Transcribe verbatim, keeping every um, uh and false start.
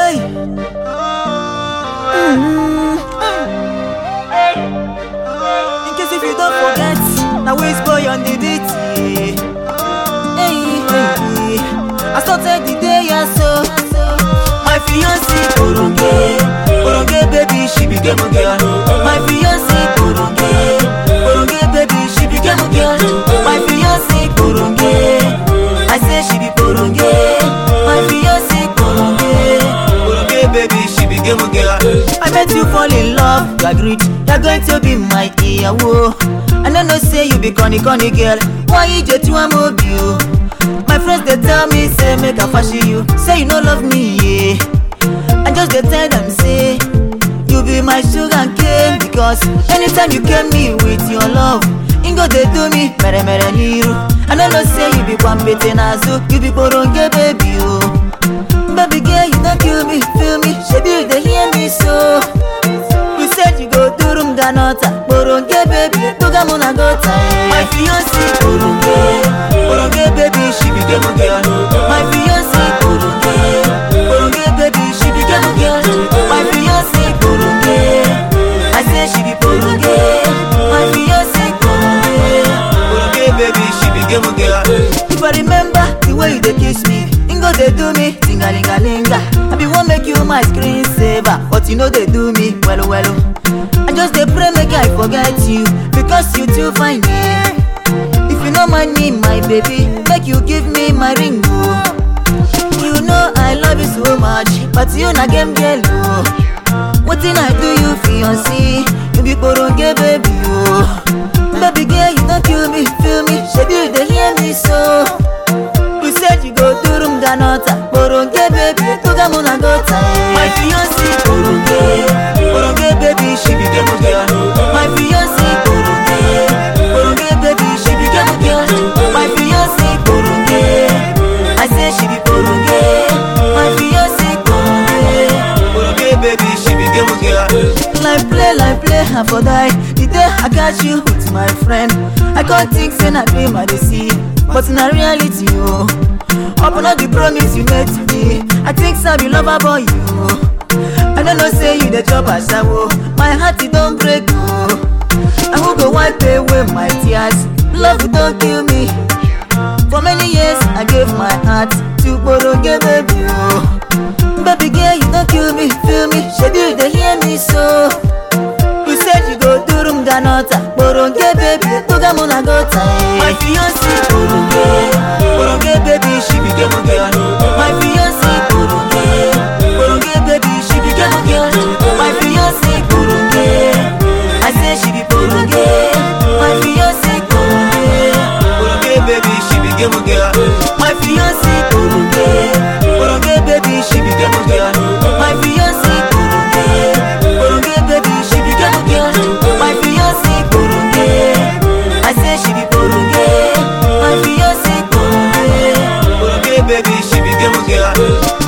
Hey. Mm. In case if you don't forget, now we boy on the beat. Hey, hey, I started the day, yeah, so my fiancé, Boronge, Boronge baby, she became a girl. My fiancé, Boronge, Boronge baby, she became a girl. My fiancé, Boronge, I say she be Boronge. My fiancé, Boronge, Boronge baby, she became a girl. I met you fall in love, you agreed, you're going to be my Iyawo. I don't know say you be conny conny girl, why you just want mobile? My friends they tell me say make I fashion you, say you no love me, yeah. I just they tell them say you be my sugar cane, because anytime you came me with your love, Ingo they do me mere mere niru. I don't know say you be one bete nazo, you be Boronge baby oh. Baby girl you don't kill me, feel me, shebi they hear me so. You said you go do room danota, Boronge baby, toga muna gota. My fiancé Boronge, Boronge baby, she became a girl. My fiancé Boronge, Boronge baby, she became a girl. My fiancé Boronge, I say she be Boronge. My fiancé Boronge, Boronge baby, she became a girl. If I remember the way you dey kiss me, Ingo they do me tingalingalinga. I be want make you my screensaver, but you know they do me well well. I just dey pray make I forget you, because you too fine, yeah. If you no mind me, my baby, make you give me my ring, oh. You know I love you so much, but you na game girl, oh. Wetin I do you fiancé, you be Boronge baby, oh. Baby girl, you don't kill me, feel me, shebi they hear me so. You said you go do room danota, Boronge baby, toga muna gota. My fiancé Boronge, Boronge baby, she became a girl. My fiancé Boronge, Boronge baby, she became a girl. My fiancé Boronge, I say she be Boronge. My fiancé Boronge, Boronge baby, she became a girl. Like play, like play, I for die. The day I got you with my friend, I can't think say na dream I dey see, but na reality oh. Upon all the promise you made to me, I think I be lover boy you. I don't know say you the job as I wo, my heart it don't break oh. I will go wipe away my tears, love don't kill me. For many years I gave my heart to Boronge baby oh. Baby girl you don't kill me, feel me, shebi they hear me so. You said you go do room danota, Boronge baby, toga muna gota. My fiancé Boronge, Boronge baby, she became a girl. My fiancé Boronge, Boronge baby, she became a girl. My fiancé Boronge, I say she be Boronge. My fiancé Boronge, Boronge baby, she became a girl. My fiancé Boronge, Boronge baby, she became a girl. My fiancé Boronge, Boronge baby, she became a girl. My fiancé Boronge, I say she be Boronge. My fiancé Boronge, Boronge baby, she became a girl.